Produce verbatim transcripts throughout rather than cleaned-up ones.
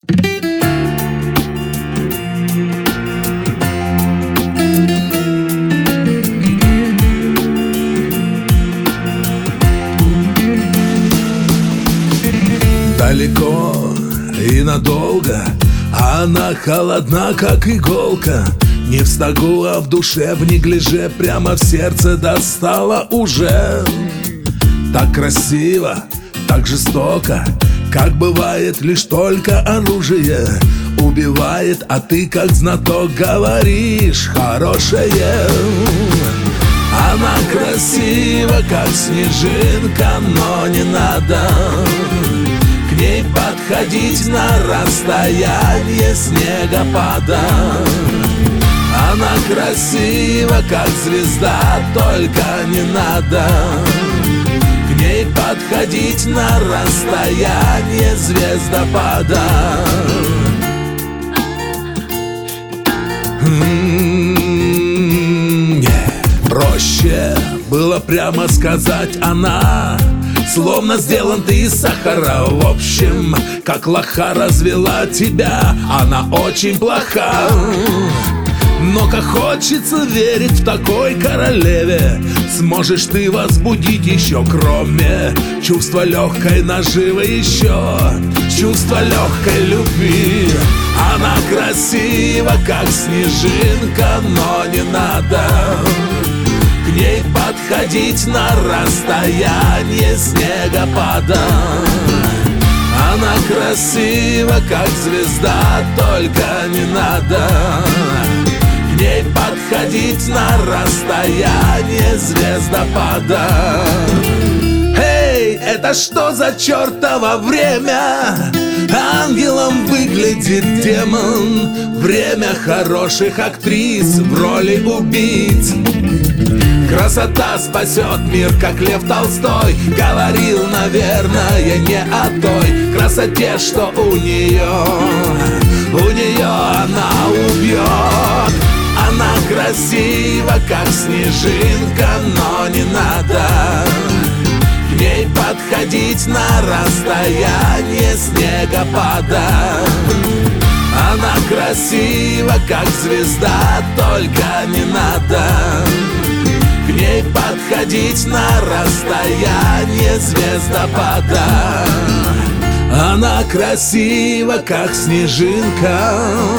Далеко и надолго она холодна, как иголка. Не в стогу, а в душе, в неглиже, прямо в сердце достала уже. Так красиво, так жестоко, как бывает лишь только оружие убивает, а ты, как знаток, говоришь хорошее. Она красива, как снежинка, но не надо к ней подходить на расстояние снегопада. Она красива, как звезда, только не надо к ней подходить на расстояние звездопада. Проще было прямо сказать, она словно сделан ты из сахара. В общем, как лоха развела тебя, она очень плоха. Но как хочется верить в такой королеве, сможешь ты возбудить еще, кроме чувства легкой наживы, еще чувство легкой любви. Она красива, как снежинка, но не надо к ней подходить на расстояние снегопада. Она красива, как звезда, только не надо к ней подходить на расстояние звездопада. Эй, это что за чертово время? Ангелом выглядит демон. Время хороших актрис в роли убийц. Красота спасет мир, как Лев Толстой говорил, наверное, не о той красоте, что у нее, у нее она убьет. Она красива, как снежинка, но не надо к ней подходить на расстояние снегопада. Она красива, как звезда, только не надо к ней подходить на расстояние звездопада. Она красива, как снежинка.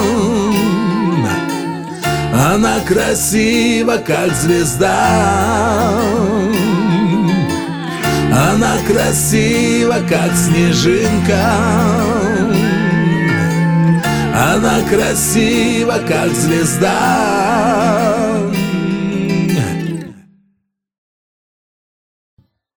Она красива, как звезда. Она красива, как снежинка. Она красива, как звезда.